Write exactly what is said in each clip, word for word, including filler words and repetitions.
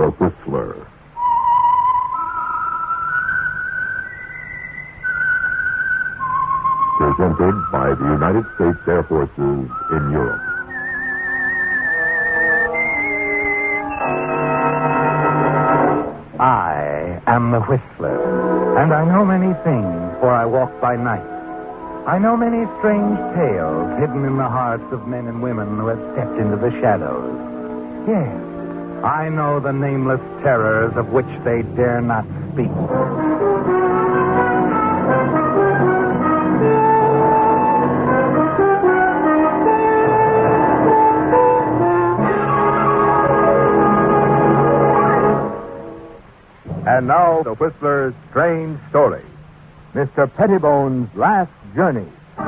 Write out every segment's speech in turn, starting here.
The Whistler. Presented by the United States Air Forces in Europe. I am the Whistler, and I know many things, for I walk by night. I know many strange tales hidden in the hearts of men and women who have stepped into the shadows. Yes, I know the nameless terrors of which they dare not speak. And now, the Whistler's strange story. Mister Pettibone's Last Journey.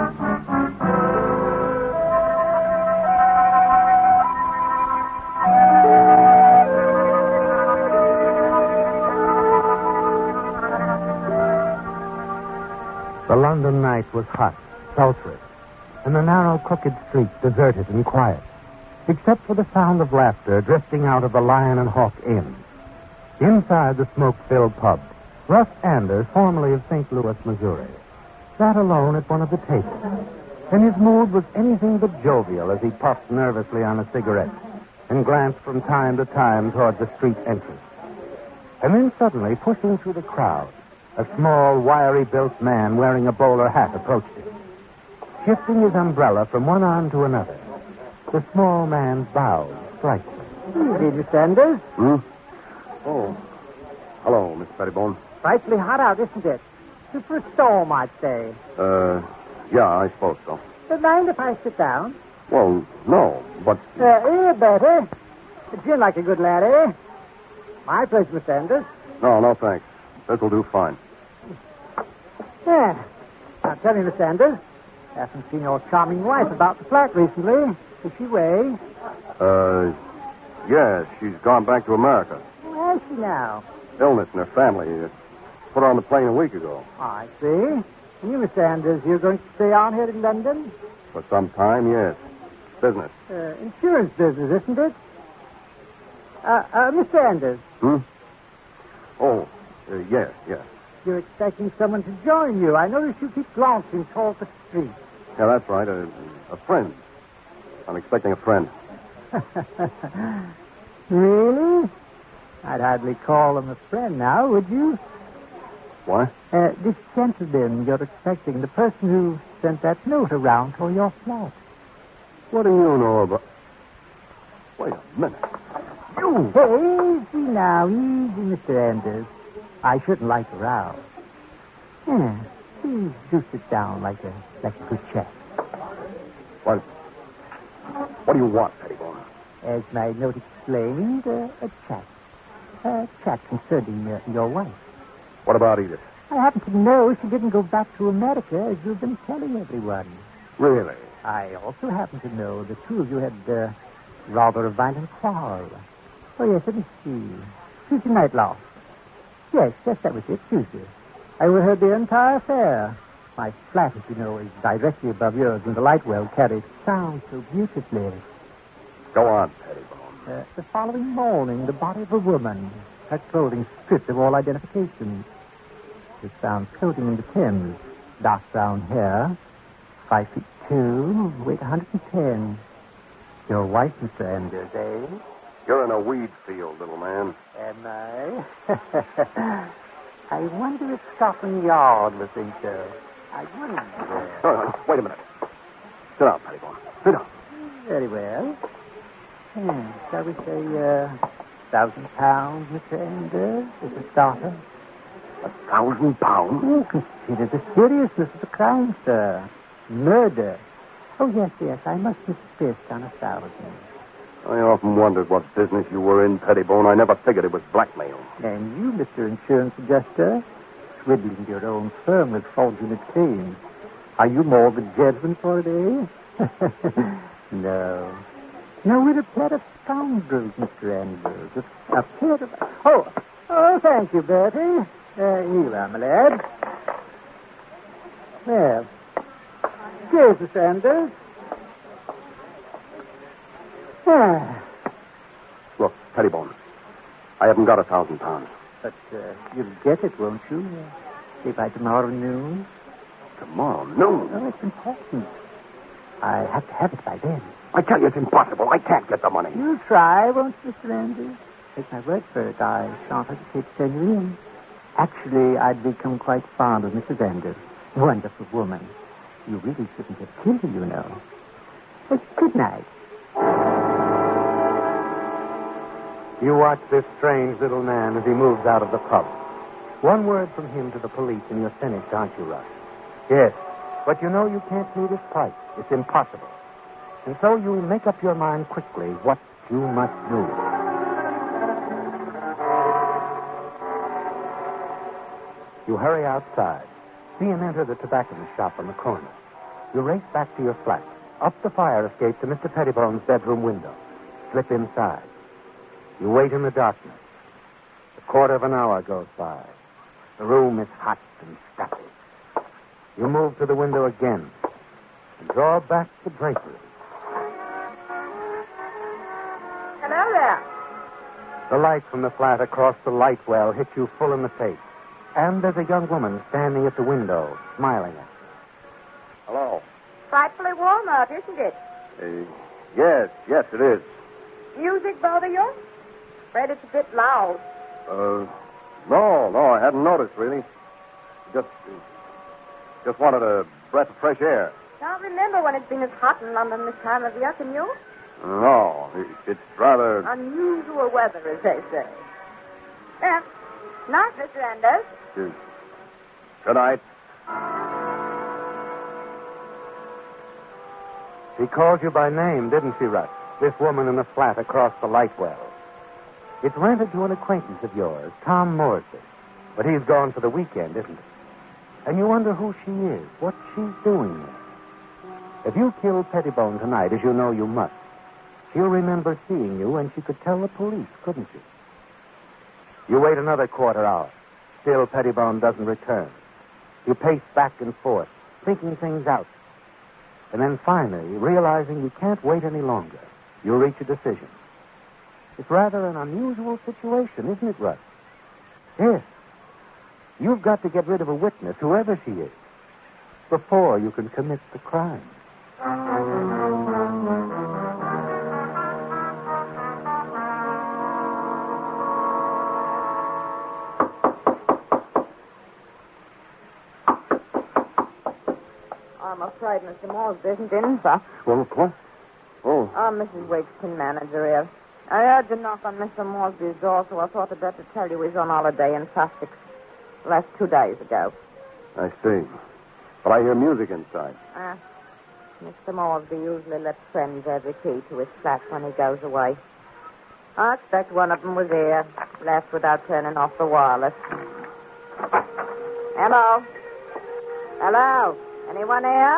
The London night was hot, sultry, and the narrow, crooked streets deserted and quiet, except for the sound of laughter drifting out of the Lion and Hawk Inn. Inside the smoke-filled pub, Russ Anders, formerly of Saint Louis, Missouri, sat alone at one of the tables, and his mood was anything but jovial as he puffed nervously on a cigarette and glanced from time to time toward the street entrance. And then suddenly, pushing through the crowd, a small, wiry-built man wearing a bowler hat approached him. Shifting his umbrella from one arm to another, the small man bowed slightly. Easy, Mister Anders. Hmm? Oh. Hello, Miss Pettibone. Frightfully hot out, isn't it? Super storm, I'd say. Uh, yeah, I suppose so. Don't mind if I sit down? Well, no, but... Uh, here, Bertie. Gin like a good lad, eh? My pleasure, Mister Anders. No, no, thanks. This'll do fine. Yeah. Now, tell me, Mister Anders, I haven't seen your charming wife about the flat recently. Is she away? Uh, yes, she's gone back to America. Where is she now? Illness in her family. Uh, put her on the plane a week ago. I see. And you, Mister Anders, you're going to stay on here in London? For some time, yes. Business. Uh, insurance business, isn't it? Uh, uh, Mister Anders. Hmm? Oh, uh, yes, yes. You're expecting someone to join you. I notice you keep glancing toward the street. Yeah, that's right. A, a friend. I'm expecting a friend. Really? I'd hardly call him a friend now, would you? What? Uh, this gentleman you're expecting, the person who sent that note around for your flat. What do you know about... Wait a minute. You! Hey, easy now, easy, Mister Anders. I shouldn't like a row. Yeah, please do sit down like a, like a good chap. What? What do you want, Pettibone? As my note explained, uh, a chat. A chat concerning uh, your wife. What about Edith? I happen to know she didn't go back to America, as you've been telling everyone. Really? I also happen to know the two of you had uh, rather a violent quarrel. Oh, yes, let me see. Tuesday night last. Yes, yes, that was it, Tuesday. I overheard the entire affair. My flat, as you know, is directly above yours, and the light well carries sound so beautifully. Go on, Pettibone. Uh, the following morning, the body of a woman, her clothing stripped of all identification. She was found floating in the Thames. Dark brown hair, five feet two, weight one hundred ten. Your wife, Mister Anders, eh? You're in a weed field, little man. Am I? I wonder if Scotland Yard will think so. I wonder. No, no, wait a minute. Sit down, Pettibone. Sit down. Very well. Hmm, shall we say uh, thousand pounds, Mister Anders, as a starter? A thousand pounds? Oh, consider the seriousness of the crime, sir. Murder. Oh, yes, yes, I must insist on a thousand. I often wondered what business you were in, Pettibone. I never figured it was blackmail. And you, Mister Insurance Adjuster, swindling your own firm with fraudulent claims. Are you more of a gentleman for it, eh? No. No, we're a pair of scoundrels, Mister Andrews. A pair of... Oh, oh, thank you, Bertie. Uh, here you are, my lad. Well, cheers, Mister Andrews. Ah. Look, Pettibone, I haven't got a thousand pounds. But uh, you'll get it, won't you? Say by tomorrow noon. Tomorrow noon? Oh, it's important. I have to have it by then. I tell you, it's impossible. I can't get the money. You'll try, won't you, Mister Anders? Take my word for it. I shan't hesitate to send you in. Actually, I'd become quite fond of Missus Anders. Wonderful woman. You really shouldn't have killed her, you know. But good night. You watch this strange little man as he moves out of the pub. One word from him to the police and you're finished, aren't you, Russ? Yes. But you know you can't meet his price. It's impossible. And so you make up your mind quickly what you must do. You hurry outside. See him enter the tobacconist shop on the corner. You race back to your flat, up the fire escape to Mister Pettibone's bedroom window. Slip inside. You wait in the darkness. A quarter of an hour goes by. The room is hot and stuffy. You move to the window again and draw back the drapery. Hello there. The light from the flat across the light well hits you full in the face. And there's a young woman standing at the window, smiling at you. Hello. Frightfully warm out, isn't it? Uh, yes, yes, it is. Music bother you? Afraid it's a bit loud. Uh, no, no, I hadn't noticed, really. Just, uh, just wanted a breath of fresh air. Can't remember when it's been as hot in London this time of year, can you? No, it, it's rather... Unusual weather, as they say. Yeah. Night, Mister Anders. Uh, good night. She called you by name, didn't she, Russ? This woman in the flat across the light well. It's rented to an acquaintance of yours, Tom Morsey. But he's gone for the weekend, isn't he? And you wonder who she is, what she's doing there. If you kill Pettibone tonight, as you know you must, she'll remember seeing you and she could tell the police, couldn't she? You wait another quarter hour. Still Pettibone doesn't return. You pace back and forth, thinking things out. And then finally, realizing you can't wait any longer, you reach a decision. It's rather an unusual situation, isn't it, Russ? Yes. You've got to get rid of a witness, whoever she is, before you can commit the crime. I'm afraid Mister Morsby isn't in, sir. Well, what? Oh. I'm Missus Wigston, manager here. I heard you knock on Mister Morsby's door, so I thought I'd better tell you he's on holiday in Sussex. Last two days ago. I see. But I hear music inside. Ah. Mister Morsby usually lets friends have the key to his flat when he goes away. I expect one of them was here, left without turning off the wireless. Hello? Hello? Anyone here?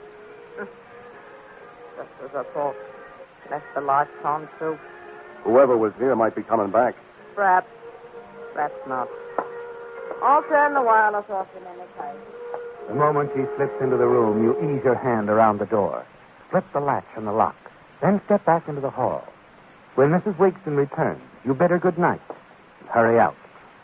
Just as I thought. Left the lights on, too. Whoever was here might be coming back. Perhaps. Perhaps not. I'll turn the wireless off in any case. The moment she slips into the room, you ease your hand around the door, flip the latch and the lock, then step back into the hall. When Missus Wigston returns, you bid her good night and hurry out.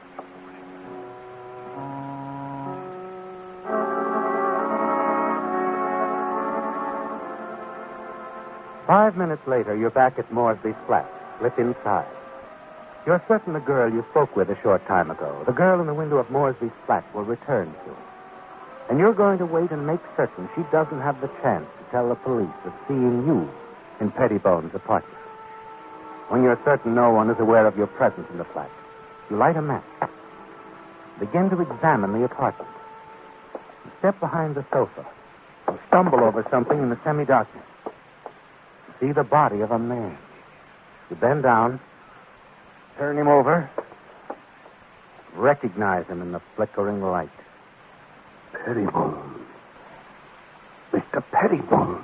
Five minutes later, you're back at Morsby's flat. Slip inside. You're certain the girl you spoke with a short time ago, the girl in the window of Morsby's flat, will return soon. And you're going to wait and make certain she doesn't have the chance to tell the police of seeing you in Pettibone's apartment. When you're certain no one is aware of your presence in the flat, you light a match. Begin to examine the apartment. You step behind the sofa. You stumble over something in the semi-darkness. You see the body of a man. You bend down, turn him over, recognize him in the flickering light. Pettibone. Mister Pettibone.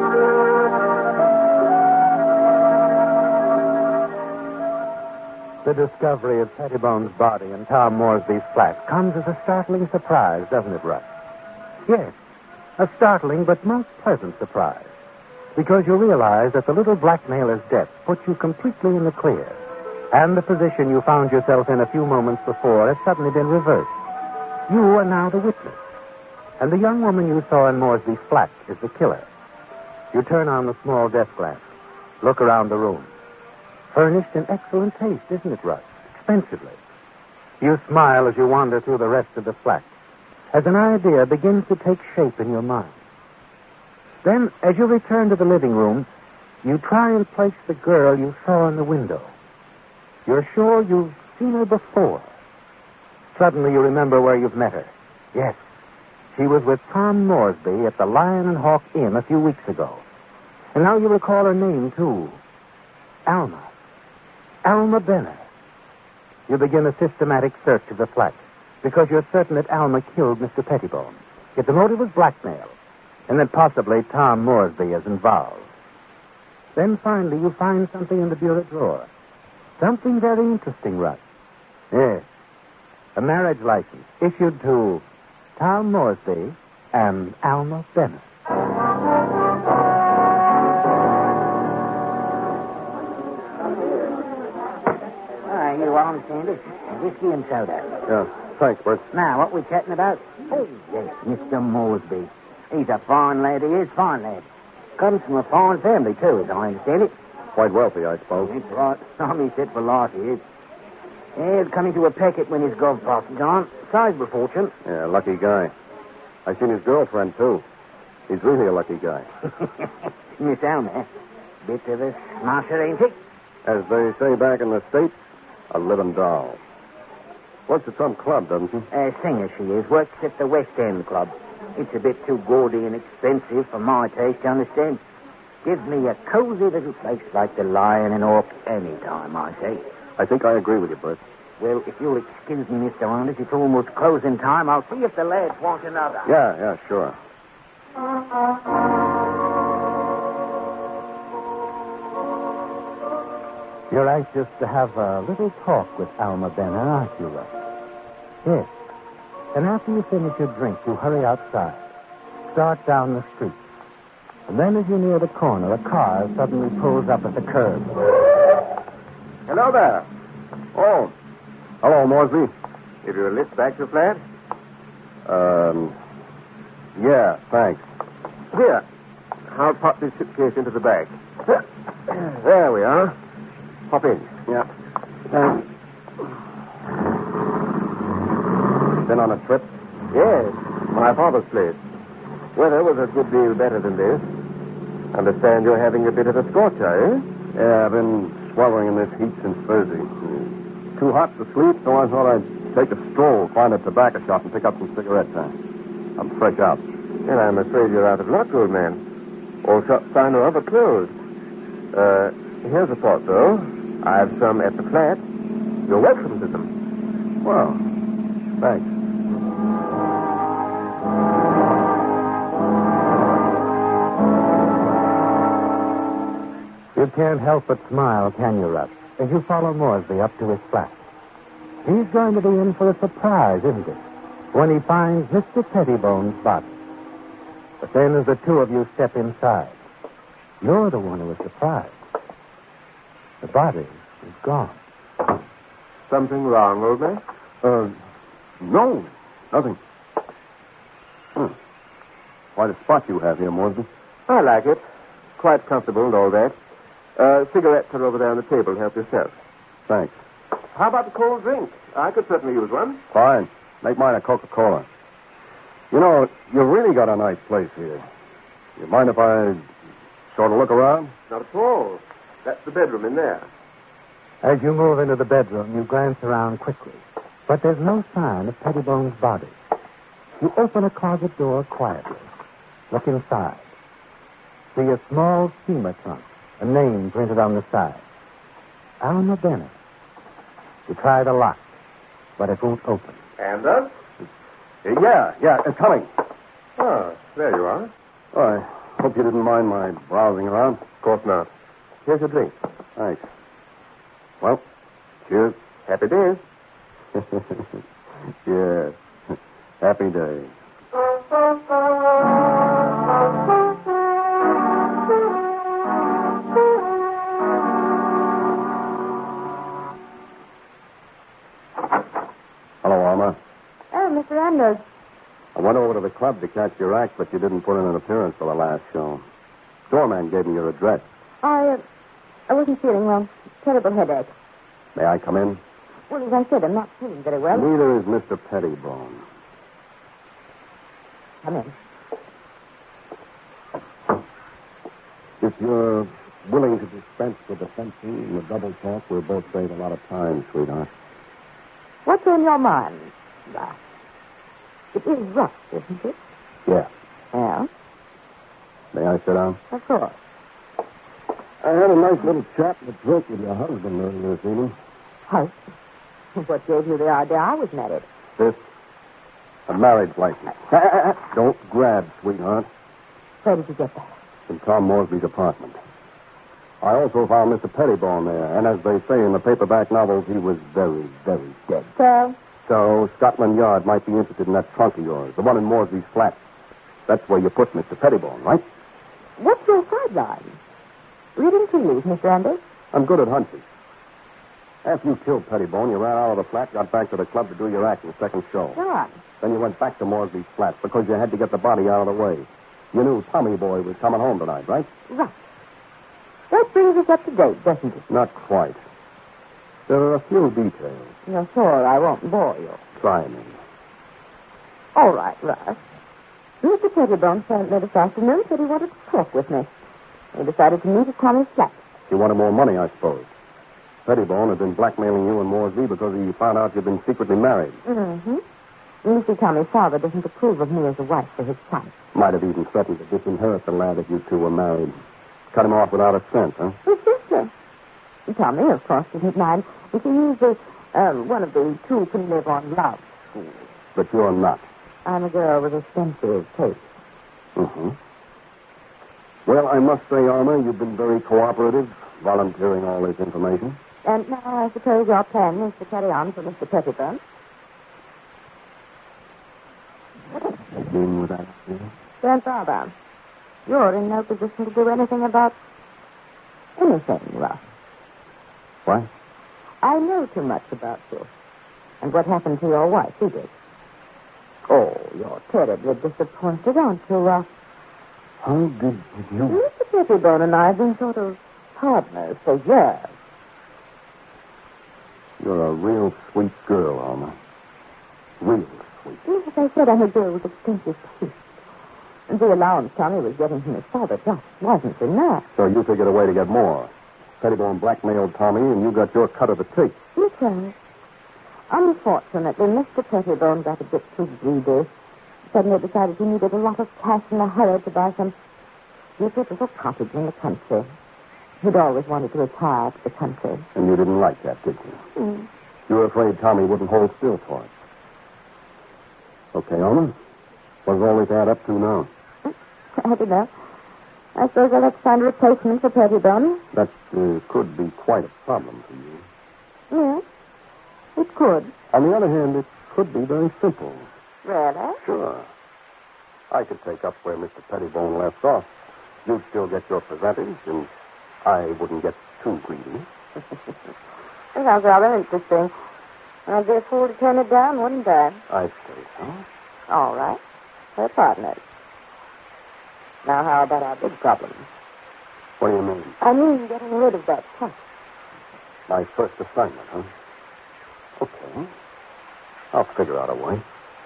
The discovery of Pettibone's body in Tom Moresby's flat comes as a startling surprise, doesn't it, Russ? Yes, a startling but most pleasant surprise. Because you realize that the little blackmailer's death put you completely in the clear. And the position you found yourself in a few moments before has suddenly been reversed. You are now the witness. And the young woman you saw in Moresby's flat is the killer. You turn on the small desk lamp. Look around the room. Furnished in excellent taste, isn't it, Russ? Expensively. You smile as you wander through the rest of the flat, as an idea begins to take shape in your mind. Then, as you return to the living room, you try and place the girl you saw in the window. You're sure you've seen her before. Suddenly you remember where you've met her. Yes, she was with Tom Moresby at the Lion and Hawk Inn a few weeks ago. And now you recall her name, too. Alma. Alma Benner. You begin a systematic search of the flat because you're certain that Alma killed Mister Pettibone. Yet the motive was blackmail, and that possibly Tom Moresby is involved. Then finally you find something in the bureau drawer. Something very interesting, Russ. Yes. A marriage license issued to Tom Moresby and Alma Benner. Hi, you on, Sanders? Whiskey and soda. Yeah, thanks, Bert. Now, what we chatting about? Oh, yes, Mister Moresby. He's a fine lad, he is, fine lad. Comes from a fine family, too, as I understand it. Quite wealthy, I suppose. That's right. Army set for life, he is. Yeah, he'll come into a packet when his golf pass is gone. Sizable fortune. Yeah, lucky guy. I seen his girlfriend, too. He's really a lucky guy. Miss Alma. Bit of a smasher, ain't he? As they say back in the States, a living doll. Works at some club, doesn't she? A singer she is. Works at the West End Club. It's a bit too gaudy and expensive for my taste, you understand? Gives me a cozy little place like the Lion and Hawk any time, I say. I think I agree with you, Bert. Well, if you'll excuse me, Mister Anders, it's almost closing time. I'll see if the lads want another. Yeah, yeah, sure. You're anxious to have a little talk with Alma Benner, aren't you, Russ? Yes. And after you finish your drink, you hurry outside. Start down the street. And then as you near the corner, a car suddenly pulls up at the curb. Hello there. Oh. Hello, Moresby. Give you a lift back to the flat? Um, yeah, thanks. Here. I'll pop this suitcase into the bag. There we are. Hop in. Yeah. Thanks. Been on a trip? Yes. My father's place. Weather was a good deal better than this. Understand you're having a bit of a scorcher, eh? Yeah, I've been swallowing in this heat since Thursday. Too hot to sleep, so I thought I'd take a stroll, find a tobacco shop, and pick up some cigarettes. I'm fresh out. And I'm afraid you're out of luck, old man. All shops I know of are closed. Uh, here's a thought, though. I have some at the flat. You're welcome to them. Well, thanks. You can't help but smile, can you, Russ, as you follow Moresby up to his flat. He's going to be in for a surprise, isn't it, when he finds Mister Pettibone's body. But then as the two of you step inside, you're the one who is surprised. The body is gone. Something wrong, old man? Uh, no, nothing. Hmm. Quite a spot you have here, Moresby. I like it. Quite comfortable and all that. Uh, cigarettes are over there on the table. Help yourself. Thanks. How about the cold drink? I could certainly use one. Fine. Make mine a Coca-Cola. You know, you've really got a nice place here. You mind if I sort of look around? Not at all. That's the bedroom in there. As you move into the bedroom, you glance around quickly. But there's no sign of Pettibone's body. You open a closet door quietly. Look inside. See a small steamer trunk, a name printed on the side. Alma Benner. You try the lock, but it won't open. And us? Uh, yeah, yeah, it's coming. Oh, there you are. Oh, I hope you didn't mind my browsing around. Of course not. Here's your drink. Thanks. Well, cheers. Happy days. Yes. Happy days. Hello, Alma. Oh, Mister Anders. I went over to the club to catch your act, but you didn't put in an appearance for the last show. Doorman gave me your address. I, uh, I wasn't feeling well. Terrible headache. May I come in? Well, as I said, I'm not feeling very well. Neither is Mister Pettibone. Come in. If you're willing to dispense with the fencing and the double talk, we'll both save a lot of time, sweetheart. What's on your mind? Rough. It is rough, isn't it? Yeah. Yeah? May I sit down? Of course. I had a nice little chat and a drink with your husband earlier this evening. Husband? What gave you the idea I was married? This? A marriage license. Don't grab, sweetheart. Where did you get that? In Tom Morsby's apartment. I also found Mister Pettibone there, and as they say in the paperback novels, he was very, very dead. So? So Scotland Yard might be interested in that trunk of yours, the one in Morsby's flat. That's where you put Mister Pettibone, right? What's your sideline? Reading tea leaves, Mister Anders? I'm good at hunches. After you killed Pettibone, you ran out of the flat, got back to the club to do your act in the second show. Go on. Then you went back to Morsby's flat because you had to get the body out of the way. You knew Tommy Boy was coming home tonight, right? Right. That brings us up to date, doesn't it? Not quite. There are a few details. You're sure I won't bore you. Try me. All right, Russ. Mister Pettibone phoned me this afternoon, said he wanted to talk with me. We decided to meet at Tommy's flat. You wanted more money, I suppose. Pettibone had been blackmailing you and Morsby because he found out you'd been secretly married. Mm-hmm. You see, Tommy's father doesn't approve of me as a wife for his son. Might have even threatened to disinherit the lad if you two were married. Cut him off without a cent, huh? His sister. Tommy, of course, didn't mind. You see, he's a, um, one of the two can live on love schools. But you're not. I'm a girl with expensive taste. Mm-hmm. Well, I must say, Alma, you've been very cooperative, volunteering all this information. And now I suppose your plan is to carry on for Mister Pettibone. What do you mean with that? Yeah? Don't bother. You're in no position to do anything about anything, Russ. What? I know too much about you. And what happened to your wife, Edith. Oh, you're terribly disappointed, aren't you, Russ? How did you... Mister Pettibone and I have been sort of partners for years. You're a real sweet girl, Alma. Real sweet. Yes, as I said, I'm a girl with expensive taste. And the allowance Tommy was getting from his father just wasn't enough. So you figured a way to get more. Pettibone blackmailed Tommy, and you got your cut of the cake. That's right. Unfortunately, Mister Pettibone got a bit too greedy. Suddenly decided he needed a lot of cash in a hurry to buy some stupid little cottage in the country. He'd always wanted to retire to the country. And you didn't like that, did you? Mm. You were afraid Tommy wouldn't hold still for it. Okay, Alma. What does all this add up to now? I don't know. I suppose I'll have to find a replacement for Pettibone. That uh, could be quite a problem for you. Yes, it could. On the other hand, it could be very simple. Really? Sure. I could take up where Mister Pettibone left off. You'd still get your percentage, and I wouldn't get too greedy. That sounds rather interesting. I'd be a fool to turn it down, wouldn't I? I say so. All right. We're partners. Now, how about our big problem? What do you mean? I mean getting rid of that trust. My first assignment, huh? Okay. I'll figure out a way.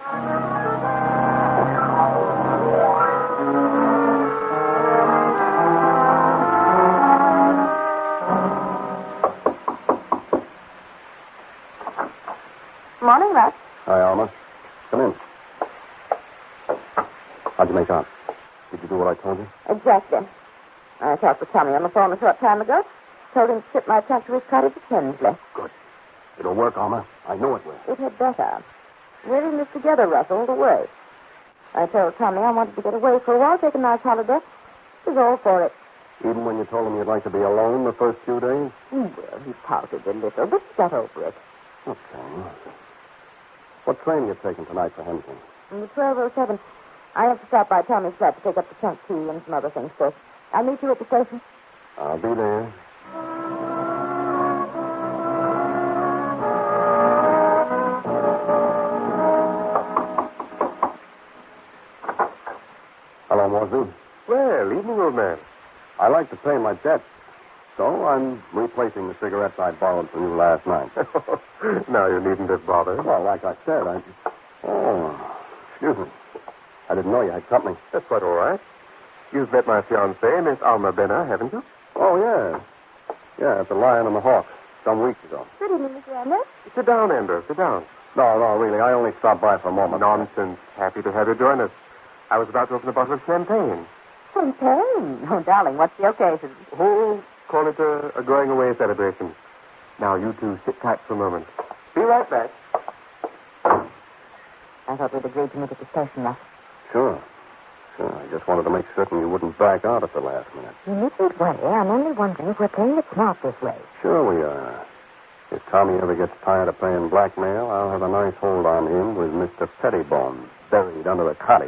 Morning, Russ. Hi, Alma. Come in. How'd you make out? Did you do what I told you? Exactly. I talked with Tommy on the phone a short time ago. Told him to ship my trunk to his cottage at Hensley. Good. It'll work, Alma. I know it will. It had better. We're in this together, Russ, all the way. I told Tommy I wanted to get away for a while, take a nice holiday. He's all for it. Even when you told him you'd like to be alone the first few days? Well, he pouted a little, but he got over it. Okay. What train are you taking tonight for Hensley? In the twelve oh seven. I have to stop by Tommy's flat to pick up the trunk key and some other things first. I'll meet you at the station. I'll be there. Hello, Morsey. Well, evening, old man. I like to pay my debts, so I'm replacing the cigarettes I borrowed from you last night. Now, you needn't have bothered. Well, like I said, I... Oh, excuse me. I didn't know you had company. That's quite all right. You've met my fiancée, Miss Alma Benner, haven't you? Oh, yeah. Yeah, at the Lion and the Hawk, some weeks ago. Good evening, Mister Anders. Sit down, Ender. Sit down. No, no, really. I only stopped by for a moment. Nonsense. Happy to have you join us. I was about to open a bottle of champagne. Champagne. Oh, darling, what's the occasion? Oh, call it a, a going-away celebration. Now, you two sit tight for a moment. Be right back. I thought we'd agreed to meet at the station, Russ. Sure. Sure. I just wanted to make certain you wouldn't back out at the last minute. You needn't worry. I'm only wondering if we're playing it smart this way. Sure we are. If Tommy ever gets tired of paying blackmail, I'll have a nice hold on him with Mister Pettibone buried under a cottage.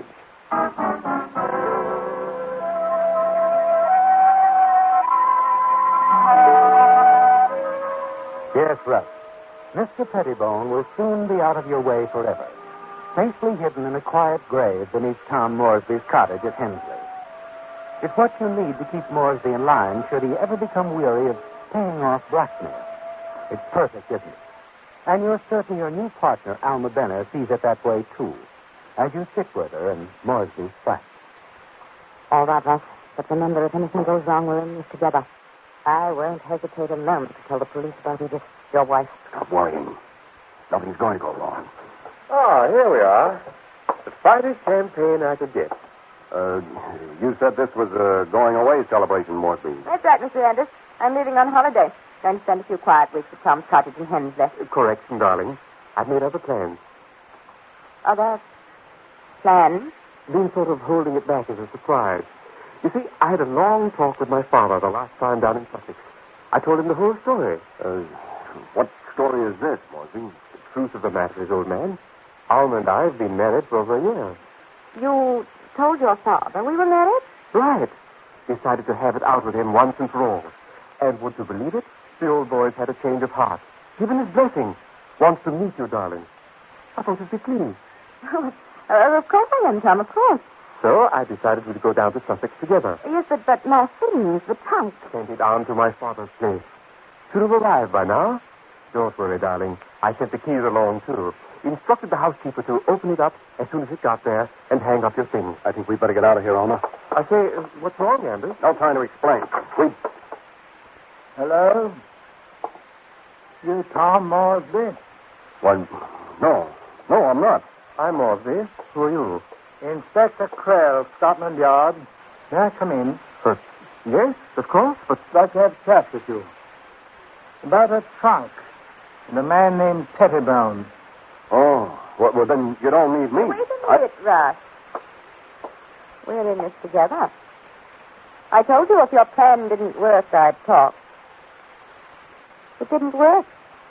Yes, Russ. Mister Pettibone will soon be out of your way forever, safely hidden in a quiet grave beneath Tom Moresby's cottage at Hensley. It's what you need to keep Moresby in line should he ever become weary of paying off blackmail. It's perfect, isn't it? And you're certain your new partner, Alma Benner, sees it that way, too, as you sit with her in Moresby's flat. All right, Russ. But remember, if anything goes wrong, we're in this together. I won't hesitate a moment to tell the police about Edith, your wife. Stop worrying. Nothing's going to go wrong. Ah, here we are. The finest champagne I could get. Uh, you said this was a going-away celebration, Moresby. That's right, Mister Anders. I'm leaving on holiday. Going to spend a few quiet weeks at Tom's cottage in Hensley. Correction, darling. I've made other plans. Other plans? Been sort of holding it back as a surprise. You see, I had a long talk with my father the last time down in Sussex. I told him the whole story. Uh, what story is this, Moresby? The truth of the matter is, old man, Alma and I have been married for over a year. You told your father we were married? Right. Decided to have it out with him once and for all. And would you believe it? The old boy's had a change of heart. Given his blessing. Wants to meet you, darling. I thought you'd be pleased. Oh, uh, of course I am, Tom, of course. So I decided we'd go down to Sussex together. Yes, but, but my things, the trunk. Sent it on to my father's place. Should have arrived by now. Don't worry, darling. I sent the keys along, too. Instructed the housekeeper to open it up as soon as it got there and hang up your things. I think we'd better get out of here, Alma. I say, uh, what's wrong, Anders? No time to explain. We... Hello? You Tom Moresby? Why, no. No, I'm not. I'm Moresby. Who are you? Inspector Krell, Scotland Yard. May I come in? Uh, yes, of course, but... I'd like to have a chat with you. About a trunk and a man named Pettibone. Oh, well, well, then you don't need me. Wait a minute, Russ. We're in this together. I told you if your plan didn't work, I'd talk. It didn't work.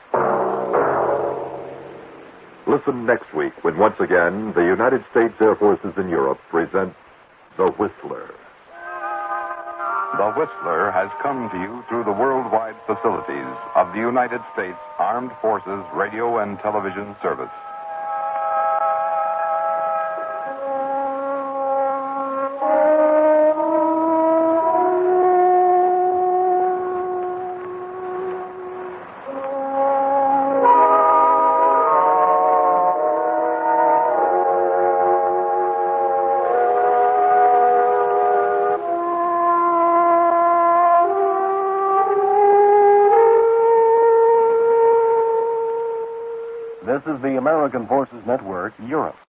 Listen next week when once again the United States Air Forces in Europe present The Whistler. The Whistler has come to you through the worldwide facilities of the United States Armed Forces Radio and Television Service. This is the American Forces Network, Europe.